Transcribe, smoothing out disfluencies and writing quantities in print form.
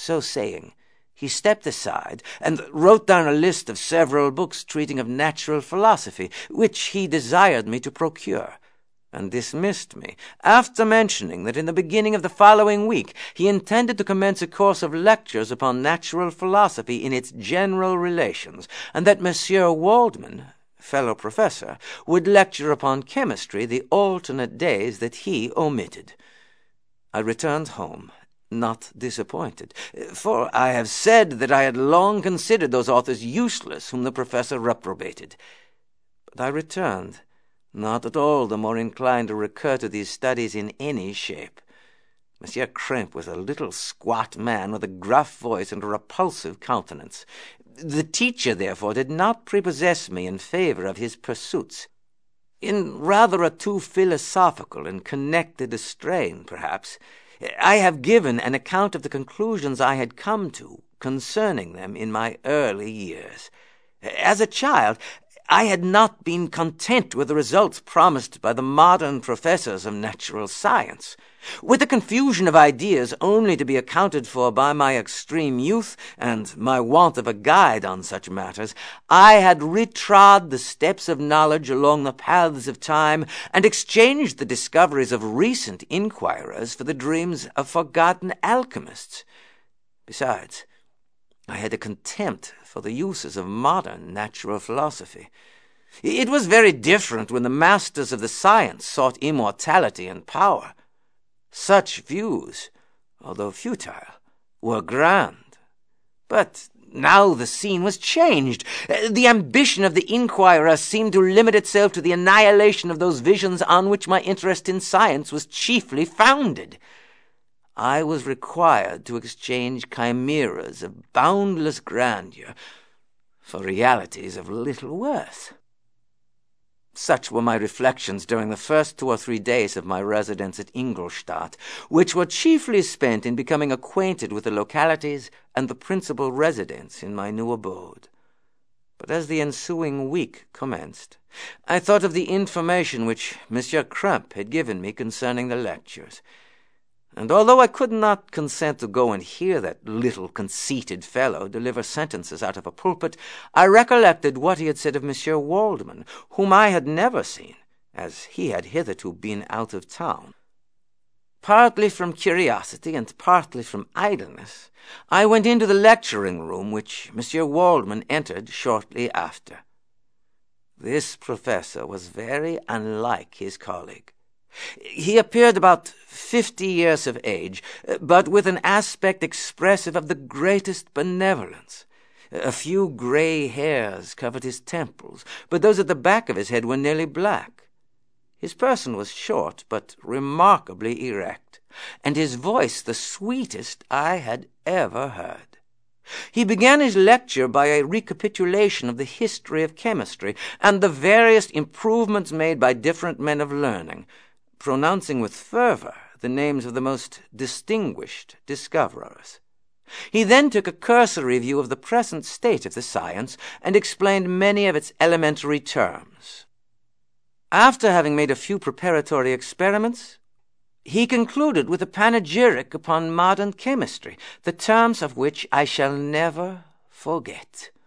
So saying, he stepped aside and wrote down a list of several books treating of natural philosophy, which he desired me to procure, and dismissed me, after mentioning that in the beginning of the following week he intended to commence a course of lectures upon natural philosophy in its general relations, and that Monsieur Waldman, fellow professor, would lecture upon chemistry the alternate days that he omitted. I returned home, not disappointed, for I have said that I had long considered those authors useless whom the professor reprobated. But I returned, not at all the more inclined to recur to these studies in any shape. Monsieur Krempe was a little squat man with a gruff voice and a repulsive countenance. The teacher, therefore, did not prepossess me in favor of his pursuits. In rather a too philosophical and connected a strain, perhaps, I have given an account of the conclusions I had come to concerning them in my early years. As a child, I had not been content with the results promised by the modern professors of natural science. With the confusion of ideas only to be accounted for by my extreme youth and my want of a guide on such matters, I had retrod the steps of knowledge along the paths of time, and exchanged the discoveries of recent inquirers for the dreams of forgotten alchemists. Besides, I had a contempt for the uses of modern natural philosophy. It was very different when the masters of the science sought immortality and power. Such views, although futile, were grand. But now the scene was changed. The ambition of the inquirer seemed to limit itself to the annihilation of those visions on which my interest in science was chiefly founded. I was required to exchange chimeras of boundless grandeur for realities of little worth. Such were my reflections during the first 2 or 3 days of my residence at Ingolstadt, which were chiefly spent in becoming acquainted with the localities and the principal residents in my new abode. But as the ensuing week commenced, I thought of the information which Monsieur Krempe had given me concerning the lectures, and although I could not consent to go and hear that little conceited fellow deliver sentences out of a pulpit, I recollected what he had said of Monsieur Waldman, whom I had never seen, as he had hitherto been out of town. Partly from curiosity and partly from idleness, I went into the lecturing room, which Monsieur Waldman entered shortly after. This professor was very unlike his colleague. He appeared about 50 years of age, but with an aspect expressive of the greatest benevolence. A few grey hairs covered his temples, but those at the back of his head were nearly black. His person was short, but remarkably erect, and his voice the sweetest I had ever heard. He began his lecture by a recapitulation of the history of chemistry and the various improvements made by different men of learning, pronouncing with fervor the names of the most distinguished discoverers. He then took a cursory view of the present state of the science and explained many of its elementary terms. After having made a few preparatory experiments, he concluded with a panegyric upon modern chemistry, the terms of which I shall never forget.